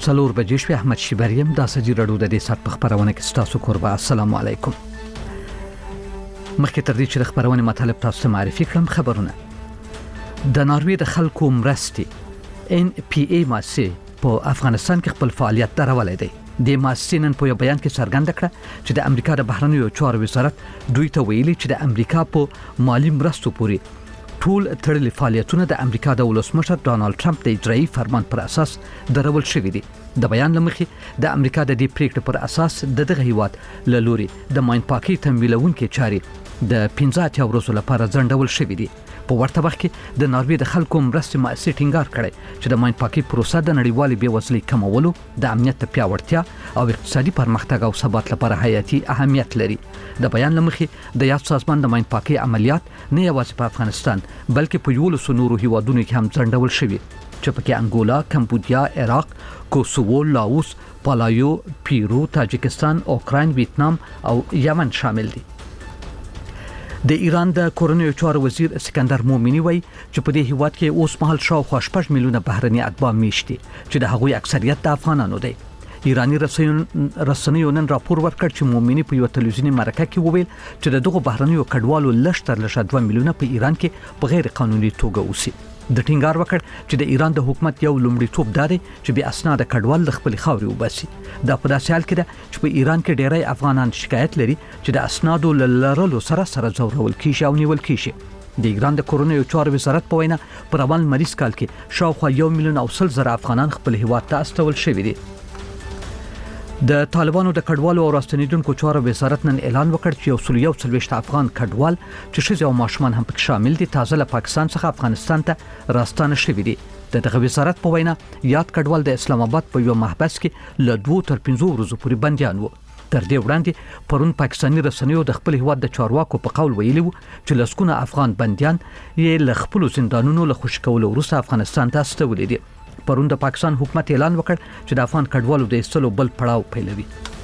څلور بجې شوې. احمد شیبریم د سجی رډو د دې سات په خبرونه کې تاسو قربا. السلام علیکم. مخکې تر دې چې د خبرونه مطلب تاسو ته معرفي کړم، خبرونه د ناروې د خلکو مرستې NPA مؤسسه په افغانستان کې خپل فعالیت درولې دی. د مؤسسې نن په یو بیان کې څرګنده کړه چې د امریکا د بهرنیو چارو وزارت دوی ته ویلي چې د امریکا په مالی مرستو پورې ټول تړلي فعالیتونه د امریکا د ولسمشر ډانلډ ټرمپ د اجرایي فرمان پر اساس درول شوي دي. د بیان لمخې د امریکا د دې پریکړې پر اساس دغه هیواد له لوري د ماین پاکي تمویلونکو چاري د 15 ورځې لپاره ځنډول شوي دي. په ورته وخت کې د ناروې د خلکو مرستې مؤسسې ټینګار کړي چې د ماین پاکي پروسه د نړیوالې بیوزلۍ کمولو، د امنیت پیاوړتیا او اقتصادي پرمختګ او ثبات لپاره حیاتي اهمیت لري. د بیان لمخې د یاد سازمان د ماین پاکي عملیات نه یوازې په افغانستان بلکې په 11 نورو هیوادونو کې هم ځنډول شوي چې پکې انګولا، کمبودیا، عراق، کوسوو، لاوس، پالایو، پیرو، تاجکستان، اوکراین، ویتنام او یمن شامل دي. د ایران د کورنیو چارو وزیر اسکندر مومنی وایي چې په دې هیواد کې اوس مهال شاوخوا 6 میلیونه بهرني اتباع میشتي چې د هغوی اکثریت د افغانانو دي. ایرانی رسنیو نن راپور ورکړ چې مومنی په یو تلویزیونی مرکه کې وویل چې دغه بهرنیو کډوالو لشتر 2 میلیونه په ایران کې په غیر قانوني توګه اوسي. د ټینګار وکړ چې د ایران د حکومت یو لومړیتوب دی چې به اسناد کډوال د خپل خاورې وباسي. دا په داسې حال کې ده چې په ایران کې ډېری افغانان شکایت لري چې د اسنادو لرلو سره ځورول کیږي او نیول کیږي. د ایران د کورنیو چارو وزارت په وینا پر اول مریض کال کې شاوخوا 1 میلیون او 100,000 افغانان خپل هیواد ته استول شوي دي. د طالبانو د کډوالو او راستنیدونکو چارو وزارت نن اعلان وکړ چې 140 افغان کډوال چې ښځې او ماشومان هم پکې شامل دي تازه له پاکستان څخه افغانستان ته راستانه شوي دي. دغه وزارت په وینا یاد کډوال د اسلام آباد په یو محبس کې له 2 تر 5 ورځې پورې بنديان وو. تر دې وړاندې پرون پاکستاني رسنیو د خپل هیواد د چارواکو په قول ویلي وو چې لسکونه افغان بنديان یې له خپل زندانونو له خوشی کولو وروسته افغانستان ته استولي دي. پرون د پاکستان حکومت اعلان وکړ چې د افغان کډوالو د ایستلو بل پړاو پیلوي.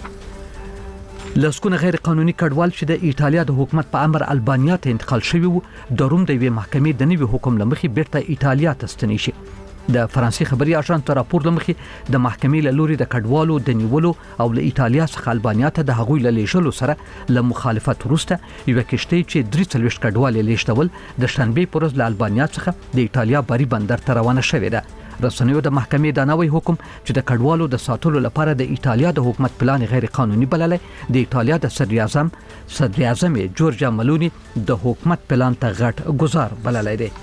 لسکونه غیر قانوني کډوال چې د ایټالیا د حکومت په امر البانیا ته انتقال شوي وو د روم د وی محکمې د نوي حکم لمخې بیرته ایټالیا ته ستنې شي. د فرانسې خبري اژانس راپور لمخې د محکمې له لوري د کډوالو د نیولو او له ایټالیا څخه البانیا ته د هغوی له لیږلو سره له مخالفت وروسته یو کشته چې 43 کډوال لیږدول د شنبه پر ورځ له البانیا څخه د ایټالیا بری بندر ته روانه شوې ده. رسنیو د محکمې د نوې حکم چې د کډوالو د ساتلو لپاره د ایټالیا د حکومت پلان غیر قانوني بللی، د ایټالیا د صدر اعظم جورجا ملونی د حکومت پلان ته غټ گزار بللی دی.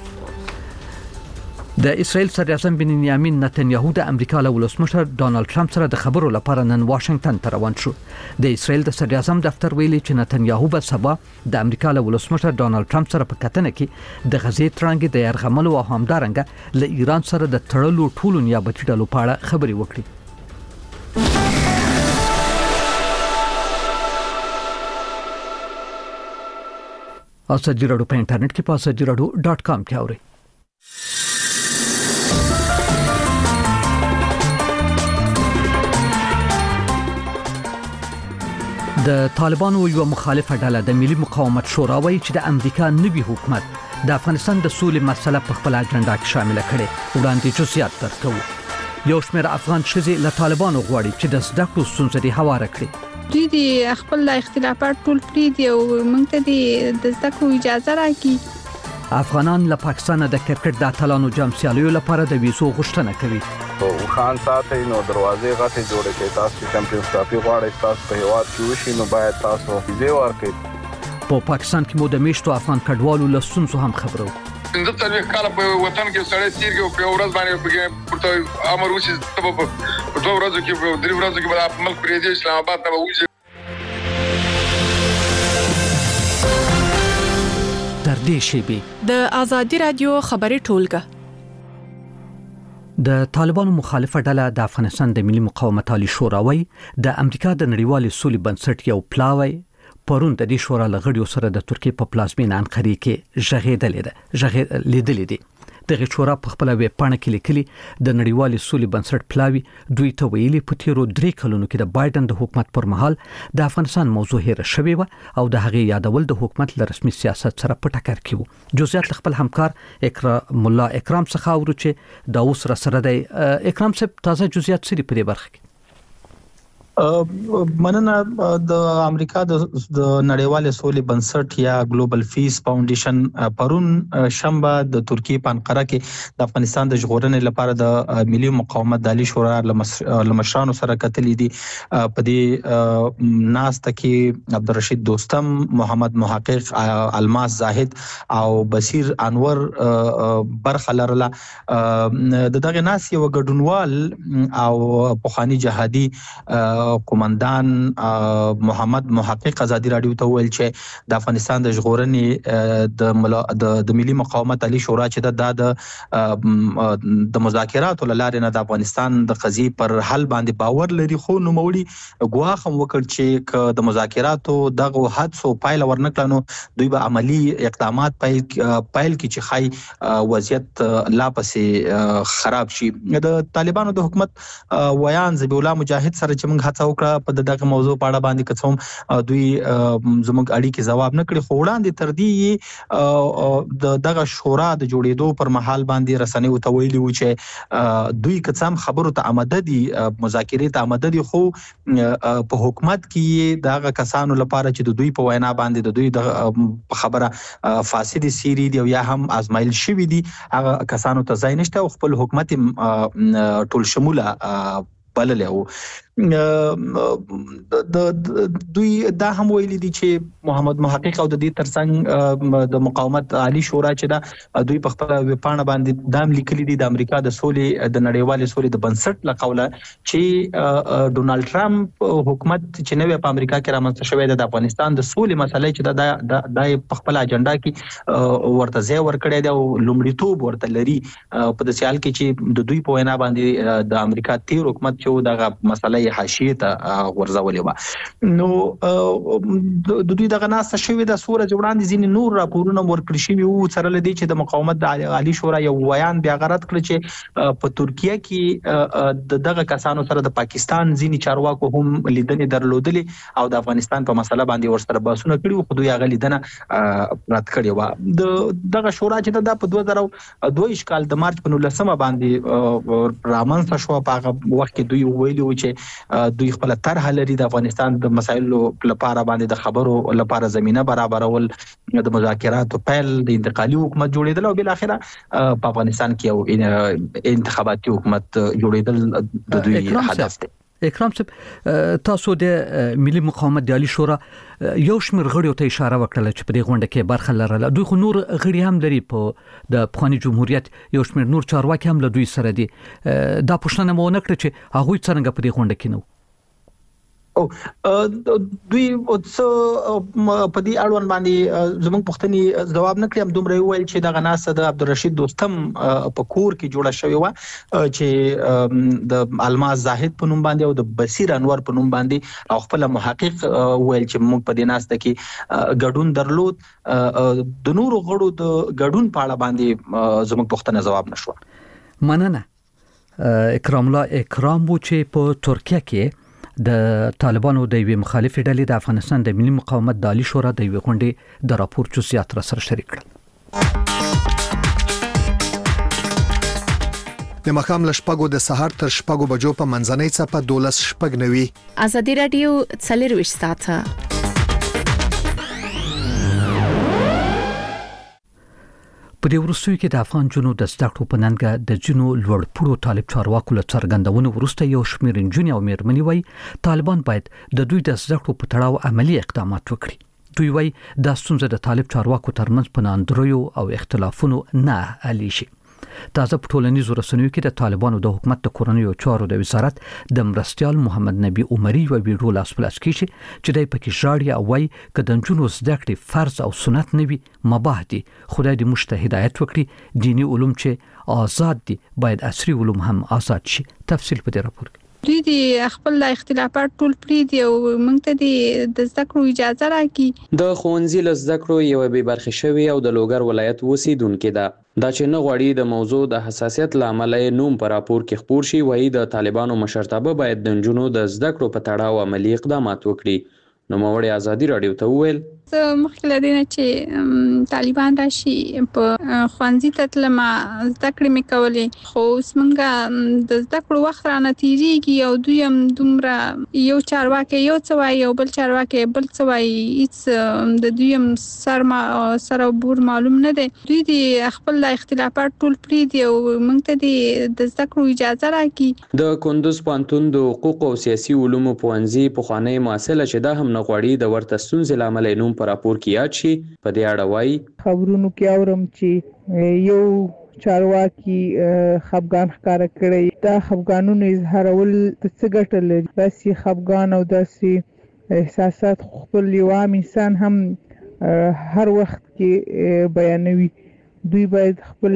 د اسرائیل صدر اعظم بنیامین نتنیاهو د امریکا له ولسمشر ډانلډ ټرمپ سره د خبرو لپاره نن واشنگټن ته روان شو. د اسرائیل د صدر اعظم دفتر ویلي چې نتنیاهو به سبا د امریکا له ولسمشر ډانلډ ټرمپ سره په کتنه کې د غزې ترانګې د یرغملو او همدارنګه له ایران سره د تړلو ټولو نیابتي ډلو په اړه خبرې وکړي. اسجی رادیو په انټرنیټ کې په asajiradu.com کې اورئ. د طالبانو یو مخالفه ډله د ملي مقاومت شورا وایي چې د امریکا نوي حکومت د افغانستان د سولې مسله په خپل اجنډا کې شامل کړي. وړاندې جزئیات درکو. یو شمېر افغان ښځې له طالبانو غواړي چې د زده کړو ستونزې هواره کړي. دوی د خپل اختلافات ټول پریږدي او موږ ته د زده کړو اجازه راکړي. افغانان له پاکستان د کرکټ د اتلانو جام سیالیو لپاره د ویزو غوښتنه کوي. او خان ساتي نو دروازې غټې جوړې کړي. تاسو چمپیونز ټرافي غواړئ تاسو په هیواد کې وشي نو باید تاسو ویزه ورکړئ. په پاکستان کې مو د میشتو افغان کډوالو له ستونزو هم خبرو. 15 کال په وطن کې سړی تیرګي او په ورځ باندې په امر وشي په 2 ورځو کې په 3 ورځو کې به ملک پرېږدي اسلام آباد ته وځي. تر دې شیبې د آزادي رادیو خبري ټولګه د طالبانو مخالفه ډله د افغانستان د ملي مقاومت عالی شورا وایي د امریکا د نړیوالې سولې بنسټ یو پلاوی پرون د دې شورا لغړیو سره د ترکیې په پلازمینه انقره کې ژغېدلې ده. دغه شورا په خپل ویب پاڼه کې لیکلي د نړیوال سولې بنسټ پلاوی دوی ته ویلي په تیرو 3 کلونو کې د بایدن د حکومت پر مهال د افغانستان موضوع هېره شوې و او د هغې یادول د حکومت له رسمي سیاست سره په ټکر کې وو. جزئیات خپل همکار مولا اکرام څخه اورو چې دا اوس را سره دی. اکرام صاحب تازه جزئیات سری په دې برخه کې. مننه. د امریکا د نړیوال سولې بنسټ یا ګلوبل پیس فاونډیشن پرون شنبه د ترکیې په انقره کې د افغانستان د ژغورنې لپاره د ملي مقاومت د عالی شورا لمشرانو سره کتلې دي. په دې ناسته کې عبدالرشید دوستم، محمد محقق، الماس زاهد او بصیر انور برخه لرله. دغه ناس یو ګډونوال او پوخانی جهادي قومندان محمد محقق ازادي رادیو ته ویل چې د افغانستان د ژغورنې د ملي مقاومت عالی شورا چې د مذاکراتو لاره نه د افغانستان د قضیې پر حل باندې باور لري، خو نو مولي ګواخ هم وکړ چې د مذاکراتو دغه حادثو پایله ورنکړه نو دوی به عملی اقدامات پیل کی چې خای وضعیت لا پسې خراب شي. د طالبانو د حکومت ویان ذبیح الله مجاهد سره چې موږ هڅه وکړه په دغه موضوع په اړه باندې کوم دوی زموږ اړیکې جواب نه کړي، خو وړاندې تر دې دغه شورا د جوړېدو پر مهال باندې رسنیو ته ویلي و چې دوی کڅم خبرو ته آماده دي، مذاکرې ته آماده دي، خو په حکومت کې دغه کسانو لپاره چې د دوی په وینا باندې د دوی د خبره فاسد سيري دي او یا هم ازمایل شوی دي، هغه کسانو ته ځای نشته او خپل حکومت ټول شموله بللی و. دوی دا هم ویلي دي چې محمد محقق او د دې ترڅنګ د مقاومت عالی شورا چې دا دوی په خپل ویبپاڼه باندې دام لیکلي دي د امریکا د سولې د نړیوال سولې د بنسټ لقوله چې ډونالد ټرمپ حکومت چې نوې په امریکا کې رامنځته شوی د افغانستان د سولې مسلې چې د په خپل اجنډا کې ورته ځای ورکړی دی او لومړیتوب ورته لري په د سیال کې چې د دوی په وینا باندې د امریکا تیر حکومت چې دغه مسله حاشیه ته ورزولې و. نو د دوی دغه ناسه شوی د سوره جوړاندې ځینې نور راپورونه ورکړي شوی وو سره لدی چې د مقاومت د عالی شورا یو ویان بیا غرض کړ چې په ترکیه کې دغه کسانو سره د پاکستان ځینې چارواکو هم لیدنې درلودلې او د افغانستان په مسله باندې ورسره بحثونه کړي، خو دوی هغه لیدنه رد کړې و. دغه شورا چې د په 2022 کال د مارچ په 19 باندې رامنځته شو، په هغه وخت کې دوی ویلي و چې دوی خپل طرح لري د افغانستان د مسایلو لپاره باندې د خبرو لپاره زمينه برابرول، د مذاکراتو پیل، د انتقالي حکومت جوړیدل او بل اخره په افغانستان کې یو انتخاباتي حکومت جوړیدل د دوی هدف دی. اکرام صاحب تاسو د ملي مقاومت د عالی شورا یو شمېر غړیو ته اشاره وکړه چې په دې غونډه کې برخه لرله، دوی خو نور غړي هم لري په د افغاني جمهوریت یو شمېر نور چارواکي هم له دوی سره دي. دا پوښتنه مو ونه کړه چې هغوی څنګه په دې غونډه کې نه دوی په دې اړوند باندې زموږ پوښتنې جواب نه کړم. دومره ویل چې دغه ناسه د عبدالرشید دوستم په کور کې جوړه شوې و چې د الماس زاهد په نوم باندې او د بصیر انور په نوم باندې او خپل محقق ویل چې موږ په دې ناسه کې ګډون درلود. د نورو غړو د ګډون په اړه باندې زموږ پوښتنه جواب نشو. مننه. اکرام الله اکرام وو چې په ترکیه کې د طالبانو د یوې مخالفې ډلې د افغانستان د ملي مقاومت د عالی شورا د یوې غونډې د راپور جزئیات را سره شریک کړل. د مخام له شپږو د سهار تر شپږو بجو په منځنۍ څپه 12:09 ازادي رادیو 24 ساعته. په دې وروستیو کې د افغان جنو د زده کړو په ننګه د جنو لوړپوړو طالب چارواکو له څرګندونو وروسته یو شمېر نجونې او مېرمنې وایي طالبان باید د دوی د زده کړو په تړاو عملی اقدامات وکړي. دوی وایي دا ستونزه د طالب چارواکو ترمنځ په ناندریو او اختلافونو نه حل شي. تازه په ټولنیزو رسنیو کې د طالبانو د حکومت د کورنیو چارو د وزارت د مرستیال محمد نبی عمری یو ویډیو لاس پلاس کیږي چې دای پکې ژاړي او وایي که د نجونو زده کړې فرض او سنت نه وي مباح دي، خدای دې موږ ته هدایت وکړي، دینی علوم چې آزاد دي باید عصري علوم هم آزاد شي. تفصیل په دې راپور کې. دوی د خپل اختلافات ټول پرې دی او موږ ته د زده کړو اجازه راکړي. د ښوونځي له زده کړو یو بې برخې شوی او د لوګر ولایت اوسیدونکې ده. دا چې نه غواړي د موضوع د حساسیت له امله نوم په راپور کې خپور شي، وایي د طالبانو مشرتابه باید د نجونو د زده کړو په تړاو عملي اقدامات وکړي. نوموړي ازادي راډیو ته وویل مخکې له دې نه چې طالبان راشي په ښوونځي ته تلم، زده کړې مې کولې، خو اوس موږ د زده کړو وخت رانه تېرېږي او دوی هم دومره یو چارواکی یو څه وایي او بل چارواکی بل څه وایي، هېڅ د دوی هم سر او بور معلوم نه دی. دوی د خپل اختلافات ټول پرېږدي او موږ ته د زده کړو اجازه راکړي. د کندوز پوهنتون د حقوقو او سیاسي علومو پوهنځي پخوانی محصله چې دا هم نه غواړي د ورته ستونزې له امله نوم په راپور کې یاد شي، په دې اړه وایي خبرونو کې اورم چې یو چارواکي خفګان ښکاره کړی. دا خفګانونو اظهارول څه ګټه لري؟ داسې خفګان او داسې احساسات خپل یو عام انسان هم هر وخت کې بیانوي. دوی باید خپل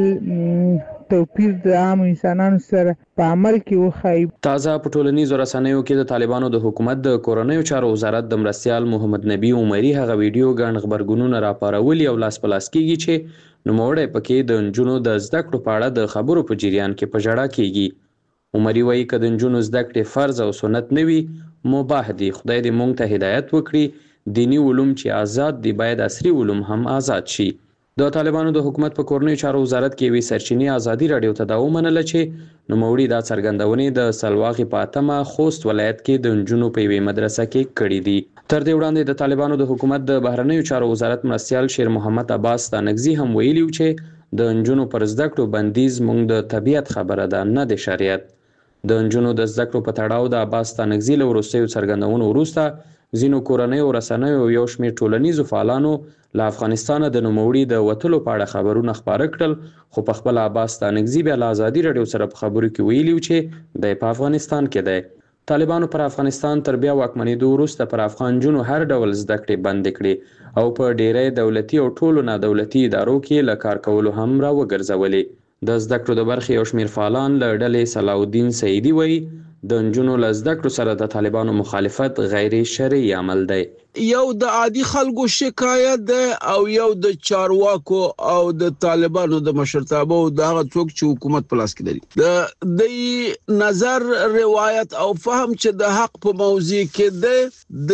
توپیر د عام انسانانو سره په عمل کې وښایي. تازه په ټولنیزو رسنیو کې د طالبانو د حکومت د کورنیو چارو وزارت د مرستیال محمد نبی عمري هغه ویډیو ګڼ خبرګونونه راپارولي او لاس په لاس کېږي چې نوموړی پکې د نجونو د زده کړو په اړه د خبرو په جریان کې په ژړا کېږي. عمري وایي که د نجونو زده کړې فرض او سنت نه وي، مباح دي. خدای دې موږ ته هدایت وکړي. دینی علوم چې آزاد دي باید عصري علوم هم آزاد شي. د طالبانو د حکومت په کورنیو چارو وزارت کې یوې سرچینې ازادي راډیو ته دا ومنله چې نوموړي دا څرګندونې د سلواغې په 8 خوست ولایت کې د نجونو په یوې مدرسه کې کړې دي. تر دې وړاندې د طالبانو د حکومت د بهرنیو چارو وزارت مرستیال شیر محمد عباس ستانکزي هم ویلي چې د نجونو پر زده کړو بندیز موږ د طبیعت خبره ده، نه د شریعت. د نجونو د زده کړو په تړاو د عباس ستانکزي له وروستیو څرګندونو وروسته ځینو کورنیو رسنیو یو شمېر ټولنیزو فعالانو له افغانستانه د نوموړي د وتلو په اړه خبرونه خپاره کړل، خو په خپل عباس ستانکزي بیا له ازادي راډیو سره په خبرو کې ویلي چې دی په افغانستان کې دی. طالبانو پر افغانستان تر بیا واکمنېدو وروسته پر افغان نجونو هر ډول زده کړې بندې کړې او په ډیری دولتي او ټولو نادولتي ادارو کې له کار کولو هم راوګرځولې. د زده کړو د برخې یو شمېر فعالان له ډلې صلاحالدین سعیدي وایي د نجونو له زده کړو سره د طالبانو مخالفت غیر شرعي عمل دی. یو د عادي خلکو شکایت ده او یو د چارواکو او د طالبانو د مشرتابه او د هغه څوک چې حکومت په لاس کې لري د نظر روایت او فهم چې د حق په موضوع کې ده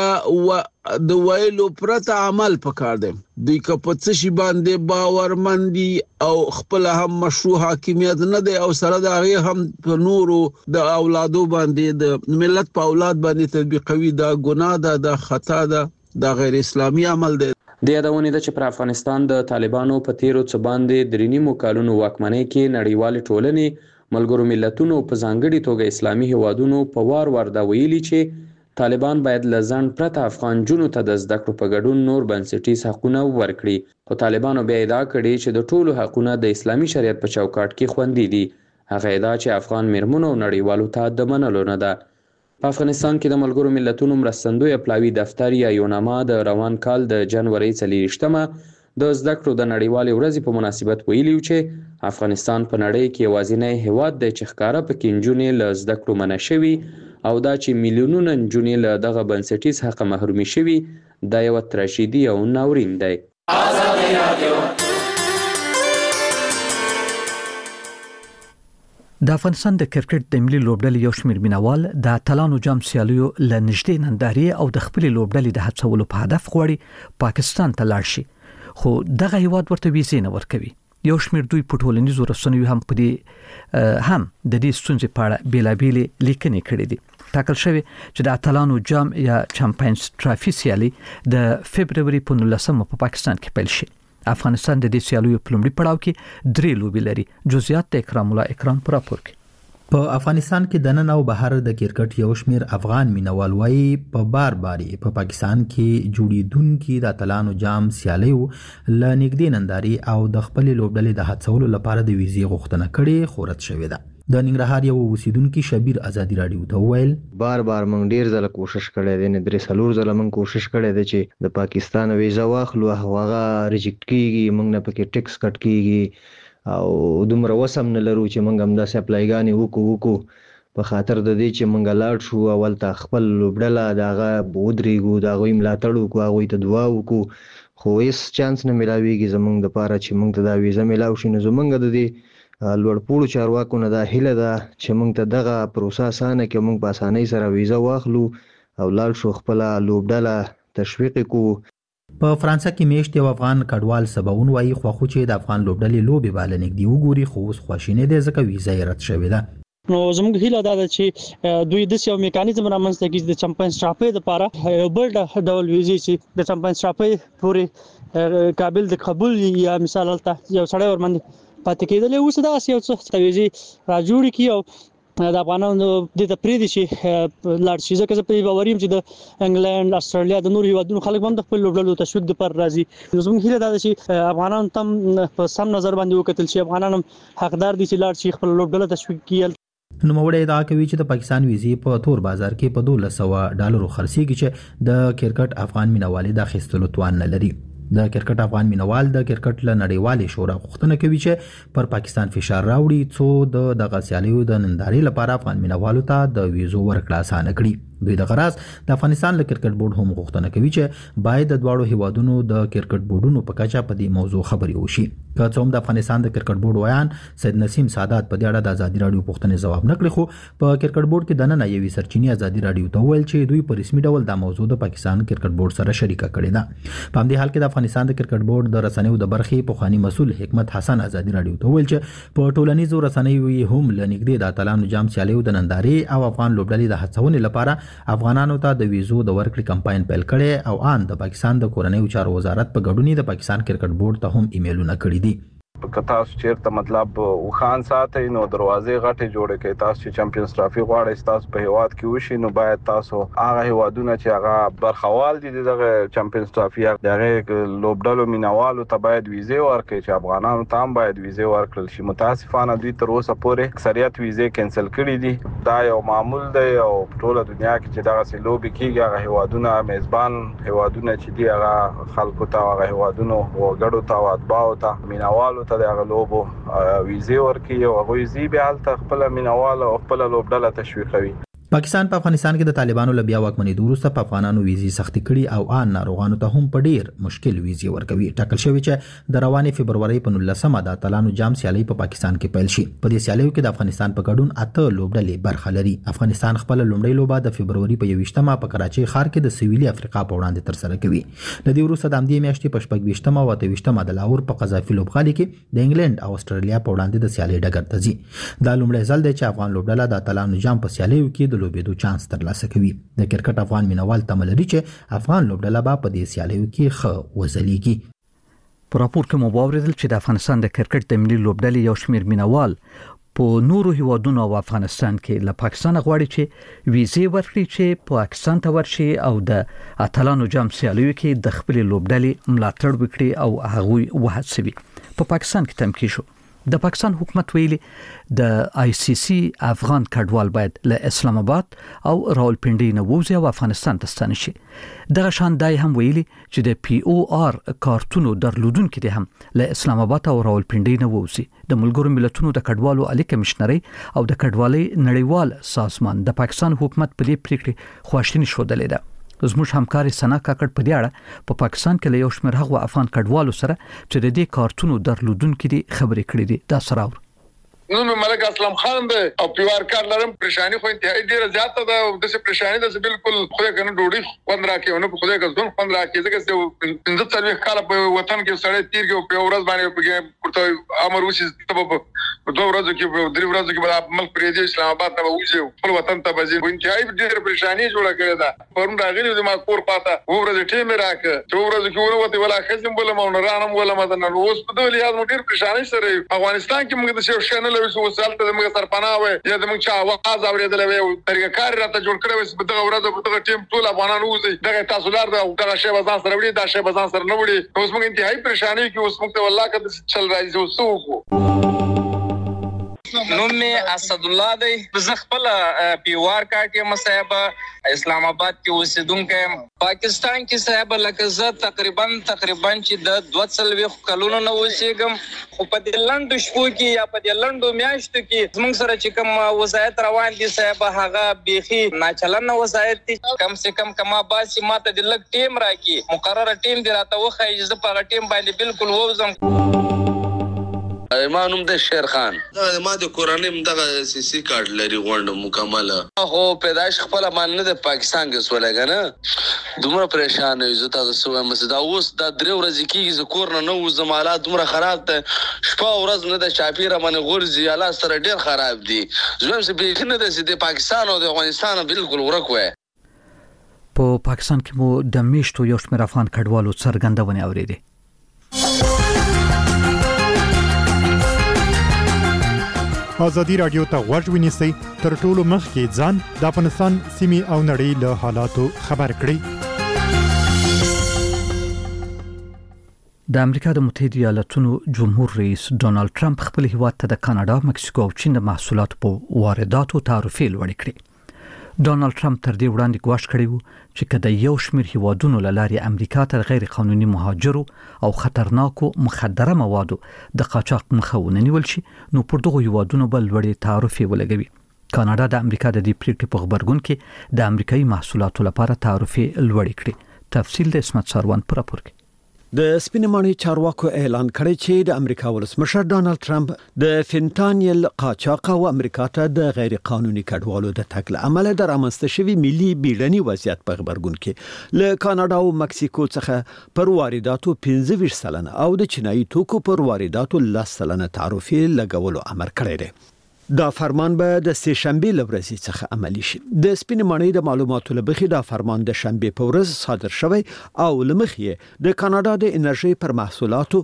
د د ویلو پرته عمل پکار دی. دوی که په څه شي باندې باورمندي او خپل هم مشروع حاکمیت نه دی او سره د هغې هم په نورو د اولادو باندې د ملت په اولاد باندې تطبیقوي، دا ګناه ده، دا خطا ده، دا غیر اسلامي عمل دی. د یادونې ده چې پر افغانستان د طالبانو په تیرو څه باندې 3.5 کالونو واکمنۍ کې نړیوالې ټولنې، ملګرو ملتونو په ځانګړي توګه اسلامي هیوادونو په وار دا ویلي چې طالبان باید له ځنډ پرته افغان نجونو ته د زده کړو په ګډون نور بنسټیز حقونه ورکړي. خو طالبانو بیا ادعا کړې چې د ټولو حقونه د اسلامي شریعت په چوکاټ کې خوندي دي. هغه ادعا چې افغان میرمنو او نړیوالو ته د منلو نه ده. په افغانستان کې د ملګرو ملتونو مرستندوی پلاوي دفتر یا یوناما د روان کال د جنوري 24 د زده کړو د نړیوالې ورځې په مناسبت ویلي چې افغانستان په نړۍ کې یوازینی هیواد دی چې ښکاره پکې نجونې له زده کړو منع شوي او دا چې میلیونونه نجونې له دغه بنسټیز حقه محرومي شوي، دا یوه تراژیدي او ناورین دی. د افغانستان د کرکټ د ملي لوبډلې یو شمېر مینوال د اتلانو جام سیالیو له نږدې نندارې او د خپلې لوبډلې د هڅولو په هدف غواړي پاکستان ته لاړ شي، خو دغه هیواد ورته ویزې نه ورکوي. یو شمېر دوی په ټولنیزو رسنیو هم د دې ستونزې په اړه بیلابېلې لیکنې کړې دي. ټاکل شوی چې د اتلانو جام یا چمپیونز ټرافي سیالي د فبروري په 19 په پاکستان کې پیل شي. افغانستان د دې سیالیو په لومړي پړاو کې 3 لوبې لري. جزئیات د اکرام الله اکرام پر راپور کې. په افغانستان کې د نن او بهر د کرکټ یو شمېر افغان مینوال وایي په بار په پاکستان کې جوړیدونکي د اتلانو جام سیالیو له نږدې نندارې او د خپل لوبډلې د هڅولو لپاره د ویزې غوښتنه کړې خو رد شوې ده. د ننګرهار یو اوسیدونکي شبیر ازادي راډیو ته وویل بار مونږ ډیر ځله کوشش کړی دی، نه درې څلور ځله مونږ کوشش کړی دی چې د پاکستان ویزا واخلو، هغه ریجیکټ کیږي، مونږ نه پکې ټیکس کټ کیږي او دومره وسم نه لرو چې مونږ هم داسې اپلایګانې وکړو. په خاطر د دې چې مونږ لاړ شو اول ته خپل لوبډله دغه بودريګو دغه ملاتړ وکړو هغه ته دعا وکړو خو هیڅ چانس نه ملاويږي زمونږ د پاره چې مونږ ته دا ویزه ملاو شي نو زمونږ د دې لوړپوړو چارواکو نه دا هیله ده چې مونږ ته دغه پروسه اسانه کې مونږ په اسانۍ سره ویزه واخلو او لاړ شو خپل لوبډله تشویق کوو. په فرانسه کې میشت یو افغان کډوال سباون وایي خو چې د افغان لوبډلې لوبي بالنګ دی وګوري خو اوس خواشینه دي ځکه ویزه یې رد شوې ده. نو زموږ هیله دا ده چې دوی د یو میکانیزم رامنځته کړي د چمپیونز ټرافي لپاره یو بل ډول ویزه چې د چمپیونز ټرافي پورې قابل د قبول یا مثال البته یو سړی ورمنډ پاتې کېدل اوس دا یو څه ویزه را جوړ کی او د افغانانو د تپریدي چې لاړ شي ځکه په باوریم چې د انګلند استرالیا د نور هیوادونو خلک هم د خپل لوبډلو تشویق د پر راځي. زموږ هیله دا ده چې افغانان تم په سم نظر باندې وکتل شي افغانان حقدار دي چې لاړ شي خپل لوبډله تشویق کړي. نوموړی ادعا کوي چې د پاکستان ویزې په تور بازار کې په $1200 خرڅېږي چې د کرکټ افغان مینوالي د اخیستلو توان نه لري. د کرکټ افغان مینوال د کرکټ له نړیوالې شورا غوښتنه کوي چې پر پاکستان فشار راوړي څو دغه سیالیو د نندارې لپاره افغان مینوالو ته د ویزو ورکړه اسانه کړي. دوی د غرض د افغانستان له کرکټ بورډ هم غوښتنه کوي چې باید د دواړو هیوادونو د کرکټ بورډونو په کچه په دې موضوع خبرې وشي. که څه هم د افغانستان د کرکټ بورډ ویان سید نسیم سادات په دې اړه د ازادي رادیو پوښتنې ځواب نه کړی خو په کرکټ بورډ کې د نن یوې سرچینې ازادي رادیو ته ویل چې دوی په رسمي ډول د موضوع د پاکستان کرکټ بورډ سره شریکه کړې ده. په همدې حال کې د افغانستان د کرکټ بورډ د رسنیو د برخې پخوانی مسؤل حکمت حسن ازادي رادیو ته ویل چې په ټولنیزو رسنیو هم لنګدې د اتلانو جام سیالیو د نندارې او افغان لوبډلې د هڅونې لپاره افغانانو ته د ویزو د ورکړې کمپاین پیل کړي او ان د پاکستان د کورنیو چارو وزارت په ګډون د پاکستان کرکټ بورډ ته هم ایمیلونه کړي دي. تاسو چیرته مطلب وخان ساتي نو دروازې غټه جوړه کوي تاسو چې چمپیونز ټرافي غواړئ تاسو په هیواد کې وشي نو باید تاسو هغه هیوادونه چې هغه برخوال دي دغه چمپیونز ټرافي دغه لوبډلو مینوالو ته باید ویزه ورکړي چې افغانانو ته هم باید ویزه ورکړل شي. متاسفانه دوی تر اوسه پورې اکثریت ویزه کینسل کړي دي. دا یو معمول دی او ټول دنیا کې چې دغه سلوبي کیږي هغه هیوادونه میزبان هیوادونه چې دی هغه خلکو ته هغه هیوادونو وګړو ته او اتباعو ته مینوالو ته د غلوبو ویزه ورکي او هغه ویزه به حالت خپل مینوال او خپل لوبډله تشویقوي. پاکستان په افغانستان کې د طالبانو له بیا واکمنۍ وروسته په افغانانو ویزې سختي کړي او ان ناروغانو ته هم په ډیر مشکل ویزې ورکوي. ټاکل شوی چې د روانې فبرवरी په 19مه د اتلانو جام سیالي په پاکستان کې پیل شي. په دې سیالیو کې د افغانستان په ګډون 8 لوبډلې برخه لري. افغانستان خپل لومړی لوبه د فبرवरी په 21مه په کراچۍ ښار کې د سویلي افریقا په وړاندې ترسره کوي. د دې وروسته د همدې میاشتې په 28مه او 28مه د لاهور په قذافي لوبغالي کې د انګلند او استرالیا په وړاندې د سیالي ډګر ته ځي. دا لومړی ځل دی چې افغان لوبډله د اتلانو جام په سیالیو کې د لوبېدو چانس ترلاسه کوي. د کرکټ افغان مینوال تمه لري چې افغان لوبډله به په دې سیالیو کې ښه وځلیږي. په راپور کې مو واوریدل چې د افغانستان د کرکټ د ملي لوبډلې یو شمېر مینوال په نورو هیوادونو او افغانستان کې له پاکستان غواړي چې ویزې ورکړي چې پاکستان ته ورشي او د اتلانو جام سیالیو کې د خپل لوبډلې ملاتړ وکړي او هغه وهڅوي. په پاکستان کې تم کې شو د پاکستان حکومت ویلي د آی سی سی افغان کډوال باید له اسلام آباد او راولپنډي نه ووځي او افغانستان ته ستانه شي. دغه شان دای هم ویلي چې د پی او آر کارتونو درلودونکو دي هم له اسلام آباد او راولپنډي نه ووځي. د ملګرو ملتونو د کډوالو عالی کمشنري او د کډوالۍ نړیوال سازمان د پاکستان حکومت په دې پریکړه خواشیني شودلې ده. زموږ همکاري سنا کاکړ په دې اړه په پاکستان کې له یو شمېر هغو افغان کډوالو سره چې د دې کارتونو درلودونکو دي خبرې کړې دي. دا سراور نو ملک اسلام خان دی او پیوار کار لرم پریشانی خو انتهایی ډیره زیاته ده او د څه پریشانی ده بالکل خو کنه ډوډۍ خوند راکې او نه په خدای غزون خوند راکې ځکه چې 15 کال په وطن کې سړی تیر کې په ورځ باندې په پورته امر وشي په 2 ورځو کې په 3 ورځو کې به ملک پریدي اسلام آباد ته وځي خپل وطن ته وځي انتهایی ډیره پریشانی جوړه کړې ده. پرون راغلی د ما کور پاته ورځ ټیم راکې 2 ورځو کې ورته ولا خزم بوله مو نه رانم ولا مدن اوس په دې لحاظ مو ډیر پریشانی سره افغانستان کې موږ د شنل وسالته د موږ سرپناه وي یا د موږ چا आवाज اوریدل وي او طریقه کار راته جوړ کړو چې په دغه ورځ په دغه ټیم ټول افغانان وځي دغه تاسو لار دغه شی بازار سره وړي دا شی بازار سره نه وړي اوس موږ انتهایی پریشانی کې اوس موږ ته والله کده چل راځي اوس وو نوم مې اسد الله دی. زه خپل پیوار کاټ یم صاحب، اسلام آباد کې اوسېدونکی یم. پاکستان کې صاحب لکه زه تقریبا چې د 42 کلونو نه اوسېږم، خو په دې لنډو شپو کې یا په دې لنډو میاشتو کې زموږ سره چې کوم وضعیت روان دي صاحب هغه بیخي ناچلنه وضعیت دي. کم سے کم کما باسي ماته د لږ ټیم راکړي، مقرره ټیم دی راته وښایي چې زه په هغه ټیم باندې بالکل ووځم. ما نوم د شیر خان. ما د کورنۍ دغه سیسی کارت لري غونډه مکمله. هو پیدائش خپل باندې د پاکستان کې سولګا نه دومره پریشان یم. زه تاسو سره مسدا اوس د 3 ورځې کې ز کور نه وزم، حالات دومره خراب ته شپه ورځ نه د چاپیره باندې غورځي، حالات سره ډیر خراب دي. زه هم به کنه د پاکستان او د افغانستان بالکل ورک وای. په پاکستان کې مو د میشتو یو شمېر افغان کډوالو څرګندونه اوریدي. ازادي رادیو ته غوږ ونیسئ، تر ټولو مخکې ځان د افغانستان سیمې او نړۍ له حالاتو خبر کړئ. د امریکا د متحده ایالاتونو جمهور رئیس ډونالد ټرمپ خپل هیواد ته د کاناډا، مکسیکو او چین د محصولاتو په وارداتو تعرفې لوړې کړې. ډونالد ټرمپ تر دې وړاندې ګواښ کړی و چې کله یو شمېر هیوادونو له لارې امریکا ته غیر قانوني مهاجرو او خطرناکو مخدره موادو د قاچاق مخه ونیول شي، نو پر دغو هیوادونو به لوړې تعرفې ولګوي. کاناډا د امریکا د دې پریکړې په غبرګون کې د امریکایي محصولاتو لپاره تعرفې لوړې کړې. تفصیل د اسمت ساروان پر راپور کې. د سپینماني چارواکو اعلان کړی چې د امریکا ولسمشر ډونالد ټرمپ د فینټانیل قاچاق او امریکا ته د غیر قانوني کډوالو د تګ له امله د رامنځته شوي ملي بیړني وضعیت په غبرګون کې له کاناډا او مکسیکو څخه پر وارداتو 25% او د چینایي توکو پر وارداتو 10% تعرفې لګولو امر کړی دی. دا فرمان به د سه شنبه لورځي څخه عملی شي. د سپینماني د معلوماتو لبخي دا فرمان د شنبه په ورځ صادر شوی او لمخې د کاناډا د انرژي پر محصولاتو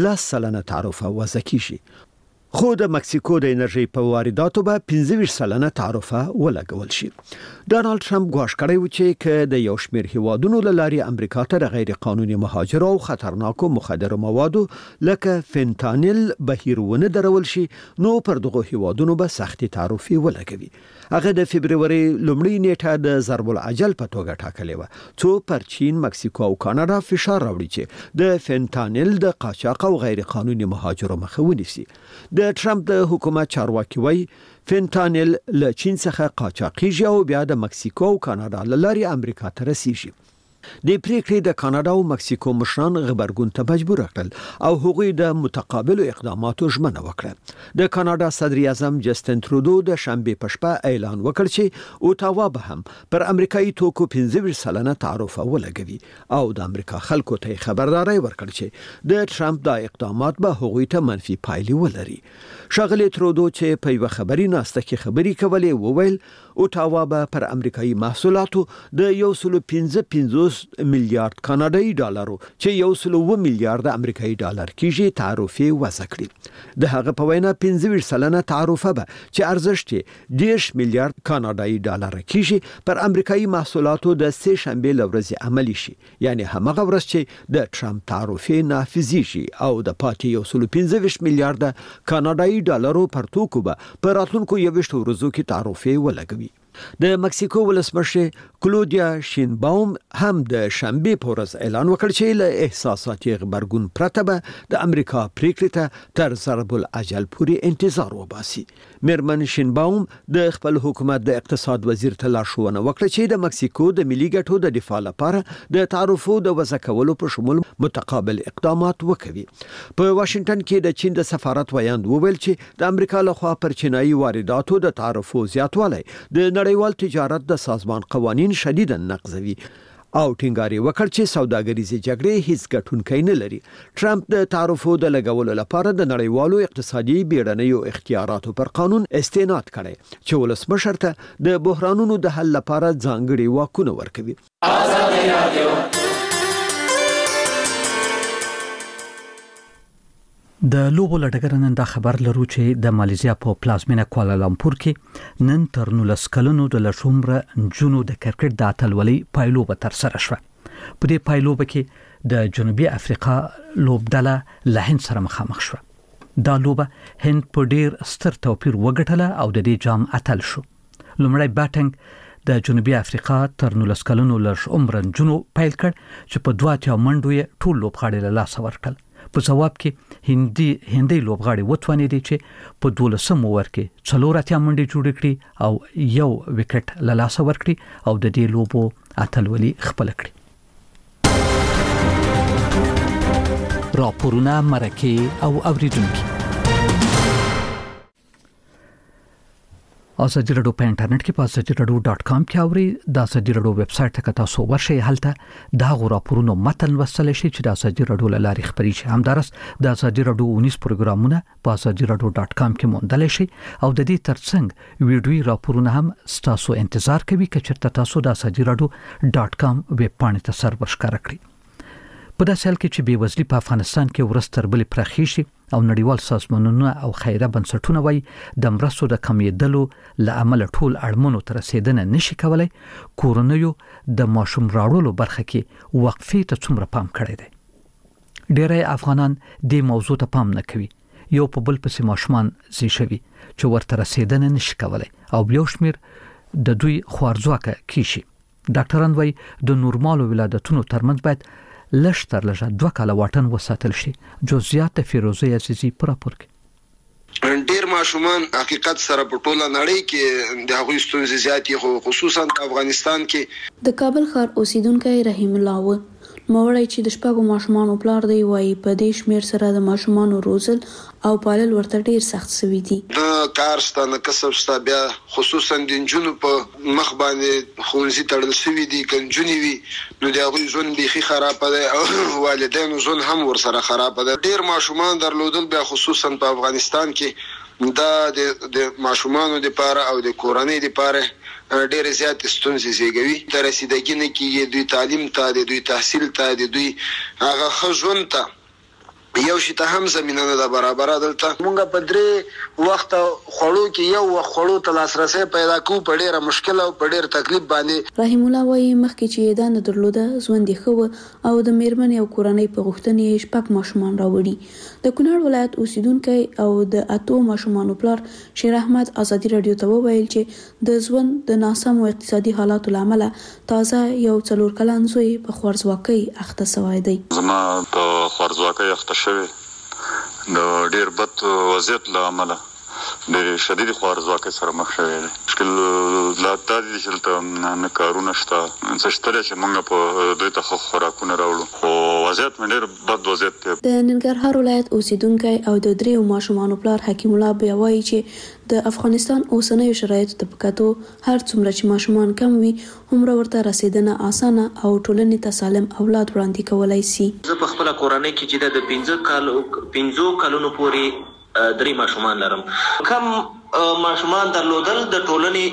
10% تعرفه وضع کیږي، خو د مکسیکو د انرژي په وارداتو به 25% تعرفه ولګول شي. ډونالد ټرمپ ګواښ کړی و چې که د یو شمېر هیوادونو له لارې امریکا ته د غیر قانوني مهاجرو او خطرناکو مخدره موادو لکه فینټانیل بهیر ونه درول شي، نو پر دغه هیوادونو به سختي تعرفې ولګوي. هغه د فبرवरी لومړۍ نیټه د ضرب العجل په توګه ټاکلې و، څو پر چین، مکسیکو او کاناډا فشار راوړي چې د فینټانیل د قاچاق او غیر قانوني مهاجرو مخه ونیسي. د ټرمپ د حکومت چارواکي وایي فینټانیل له چین څخه قاچاقیږي او بیا د مکسیکو او کاناډا له لارې امریکا ته رسیږي. د پریکړې د کاناډا او مکسیکو مشران غبرګون ته مجبور کړل او هغوی د متقابلو اقداماتو ژمنه وکړه. د کاناډا صدر اعظم جسټین ترودو د شنبه په شپه اعلان وکړ چې اوټاوا به هم پر امریکایي توکو 15% تعرفه ولګوي او د امریکا خلکو ته خبرداري ورکړ چې د ټرمپ د اقدامات به هغوی ته منفي پایلې ولري. ښاغلی ترودو چې په یو خبري ناسته کې خبري کولې وویل اوټاوا به پر امریکایي محصولاتو د 1.55 میلیارډ کاناډایي ډالرو چې 1.1 میلیارډ امریکایي ډالر کېږي تعرفې وضع کړي. د هغه په وینا 15% تعرفه به چې ارزښت 10 میلیارډ کاناډایي ډالر کېږي پر امریکایي محصولاتو د سه شنبه لورځي عملی شي، یعنی همغه ورځ چې د ټرمپ تعرفې نافذیږي او د پاتې 1.15 میلیارډ کاناډایي ډالرو پر توکو به پر راتلونکو 21 ورځو کې تعرفې ولګوي. د مکسیکو ولسمشر کلودیا شینباوم هم د شنبه په ورځ اعلان وکړ چې له احساساتي غبرګون پرته به د امریکا پریکړې ته تر ضرب العجل پورې انتظار وباسي. میرمن شینباوم د خپل حکومت د اقتصاد وزیر ته لارښوونه وکړه چې د مکسیکو د ملي ګټو د دفاع لپاره د تعرفو د وضع کولو په شمول متقابل اقدامات وکړي. په واشنگټن کې د چین د سفارت ویاند وویل چې د امریکا لخوا پر چینایي وارداتو د تعرفو زیاتوالی د نړیوال تجارت د سازمان قوانین شدیداً نقضوي او ټینګار وکړ چې سوداګریزي جګړې هیڅ ګټونکی نه لري. ټرمپ د تعرفو د لګولو لپاره د نړیوالو اقتصادي بیړنیو اختیاراتو پر قانون استناد کړي چې ولسمشر ته د بحرانونو د حل لپاره ځانګړي واکونه ورکوي. ازادي رادیو د لوبو لټګر نن دا خبر لرو چې د ماليزیا په پلازمینه کوالالامپور کې نن تر 19 کلونو د لشومره جنو د کرکټ د اتلولۍ پایلوبه تر سره شوه. په دې پایلوبه کې د جنوبي افریقا لوبډله له هند سره مخامخ شوه. دا لوبه هند په ډیر ستر توپیر وګټله او د دې جام اتل شو. لومړی بیټینګ د جنوبي افریقا تر 19 کلونو لږ عمر جنو پیل کړ چې په 2 منډو یې ټول لوبغاړي له لاسه ورکړل. په جواب کې هندي لوبغاړي وتوانېدل چې په 12 اوور کې 4 منډې جوړې کړي او 1 وکټ له لاسه ورکړي او د دې لوبو اتلولي خپل کړي. راپورونه مرکه او اوریدونکو ازادي رادیو په انټرنیټ کې په ازادiradio.com کې اوري. د ازادي رادیو ویب سټ ته تاسو ورشئ. هلته دا راپورونه متن وصل شي چې د ازادي رادیو لاري خبري شي. همدارس د ازادي رادیو 19 پروګرامونه په ازادiradio.com کې موندل شي او د دې ترڅنګ ویډیوي راپورونه هم تاسو انتظار کوي چې چیرته تاسو د ازادiradio.com ویب پاڼې ته سرور ښکار کړئ. په داسې حال کې چې بېوزلي په افغانستان کې ورستر بلې پراخې شي او نړیوال سازمانونه او خیریه بنسټونه وایي د مرستو د کمیدلو له امله ټول اړمنو ته رسیدنه نشي کولای، کورنیو د ماشوم راوړلو برخه کې وقفې ته څومره پام کړی دی. ډېری افغانان دې موضوع ته پام نه کوي. یو په بل پسې ماشومان زی شوي چې ورته رسیدنه نشي کولای او یو شمیر د دوی خوارځواکه کیشي. ډاکټران وایي د نورمالو ولادتونو ترمنځ باید لشتر لږه 2 کاله واټن وساتل شي. جزئیات فیروزه عزیزی پر راپور کې. ډیر ماشومان حقیقت سره په ټوله نړۍ کې د هغوی ستونزې زیاتې خصوصا په افغانستان کې. د کابل ښار اوسیدونکو رحیم الله و موړی چې د شپږو ماشومانو پلار دی وایي په دې شمیر سره د ماشومانو روزل او پالل ورته ډیر سخت شوی دي. د کار ستانه کسب ستا بیا خصوصا د جنونو په مخ باندې خونځي تړل شوی دي کنجونی وي نو د هغوی ژوند بيخي خراب دی او والدینو ژوند هم ورسره خراب دی. ډیر ماشومان درلودل بیا خصوصا په افغانستان کې دا د ماشومانو لپاره او د کورنۍ لپاره ډېر زیات ستونزې زیږوي. تر رسیدګي نه کېږي دوی تعلیم ته، د دوی تحصیل ته، د دوی هغه ښه ژوند ته یو شي ته هم زمینه نه ده برابره. دلته مونږ په 3 وخت خوړو کې یو وخت خوړو ته لاسرسي پیدا کوو په ډېره مشکل او په ډېر تکلیف باندې. رحیم الله وایي مخکې چې دا نه درلوده ژوند یې ښه او د میرمنې او کورنۍ په غوښتنې شپږ ماشومان راوړي. د کونړ ولایت اوسیدونکی او د 8 ماشومانو پلار شیر احمد ازادي رادیو ته وویل چې د ژوند د ناسمو اقتصادي حالاتو لامل تازه یو 4 کلن زوی په خوارځواکۍ اخته شوی دی. زما په خوارځواکۍ اخته شوی د ډیر بد وضعیت له امله د شدید خوارځواکۍ سره مخ شوی دی. مشکل لا تاسو چې نه کارونه شته څه شته چې موږ په دوی ته خوراکونه راوړو خو وضعیت مې ډیر بد وضعیت دی. د ننګرهار ولایت اوسیدونکی او د 3 ماشومانو پلار حکیم الله بیا وایي چې د افغانستان اوسنۍ شرایطو ته پکاتو هر څومره چې ماشومان کم وي همره ورته رسیدنه اسانه او ټولنې ته سالم اولاد وړاندې کولای شي. زه په خپل کورنۍ کې چې د 15 کلونو پورې 3 ماشومان لرم. کم ماشومان درلودل د ټولنې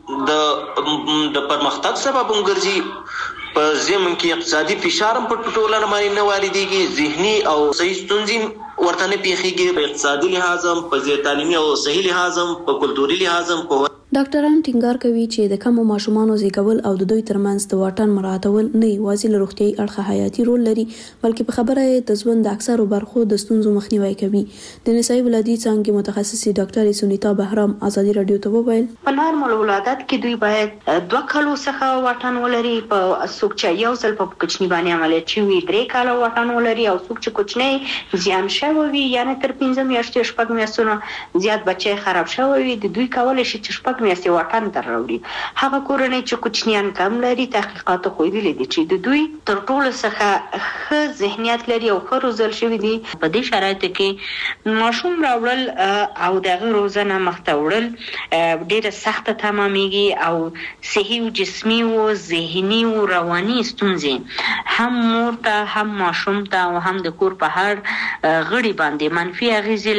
د پرمختګ سبب ګرځي. په زمون کې اقتصادي فشار هم په ټولنه باندې نه واردېږي، ذهني او صحي ستونزې ورته نه پیښیږي. په اقتصادي لحاظ هم، په تعلیمي او صحي لحاظ هم، په کلتوري لحاظ هم. ډاکټران ټینګار کوي چې د کمو ماشومانو زیږول او د دوی ترمنځ د واټن مراعاتول نه یوازې له روغتیايي اړخه حیاتي رول لري بلکې په خبره د ژوند د اکثرو برخو د ستونزو مخنیوي کوي. د نسایي ولادي څانګې متخصصې ډاکټر سونیتا بهرام ازادي رادیو ته وویل په نارمل ولادت کې دوی باید 2 کالو څخه واټن ولري. په څوک چې یو ځل په کوچني باندې عملیات شوی 3 کاله واټن ولري او څوک چې کوچنی زیان شوی وي یعنی تر 15 میاشتې 6 میاشتونو زیات بچي خراب شوی وي د دوی کولای شي چې 6 میاشتې واټن تر راوړي. هغه کورنۍ چې کوچنیان کم لري تحقیقات ښودلي دي چې د دوی تر ټولو څخه ښه ذهنیت لري او ښه روزل شوی دي. په دې شرایطو کې ماشوم راوړل او دغه روزنه مخته وړل ډیره سخته تمامېږي او صحي او جسمي او ذهني او رواني ستونزې هم مور ته هم ماشوم ته او هم د کور په هر غړي باندې منفي اغیزې لري.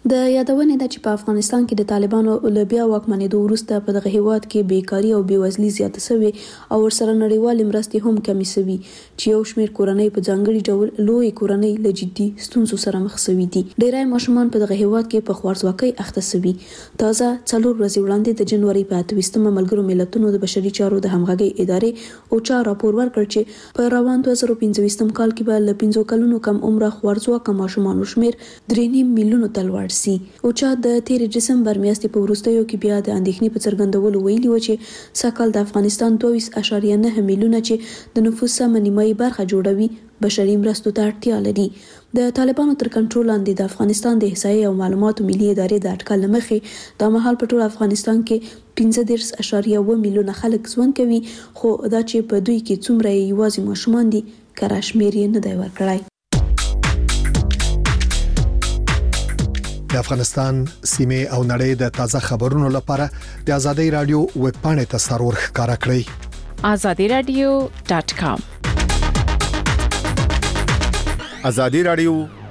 د یادونې د چې په افغانستان کې د طالبانو له بیا واکمنېدو وروسته په دغه هیواد کې بیکاری او بیوزلي زیاته شوې او ورسره نړیوالې مرستې هم کمې شوې چې یو شمېر کورنۍ په ځانګړي ډول لوی کورنۍ له جدي ستونزو سره مخ شوي دي. ډېری ماشومان په دغه هیواد کې په خوارځواکۍ اخته شوي. تازه 4 ورځې وړاندې د جنوري په 28مه ملګرو ملتونو د بشري چارو د همغږۍ ادارې اوچا راپور ورکړ چې په روان 2025 کال کې به له 5 کلونو کم عمره خوارځواکه ماشومانو شمېر 3.5 میلیونو ته لوړ سي. اوچا د 13 دسمبر میاشتې په وروستیو کې بیا د اندېښنې په څرګندولو ویلي و چې سږ کال د افغانستان 22.9 میلیونه چې د نفوس سمه نیمایي برخه جوړوي بشري مرستو ته اړتیا لري. د طالبانو تر کنټرول لاندې د افغانستان د احصایې او معلوماتو ملي ادارې د اټکل مخې د مهال په ټول افغانستان کې 15.1 میلیونه خلک ژوند کوي، خو دا چې په دوی کې څومره یوازې ماشومان دي کره شمېر یې نه دی ورکړی. د افغانستان سیمه او نړۍ د تازه خبرونو لپاره د ازادي رادیو ویب پاڼې ته سرور ښکارا کړئ azadiradio.com. ازادي رادیو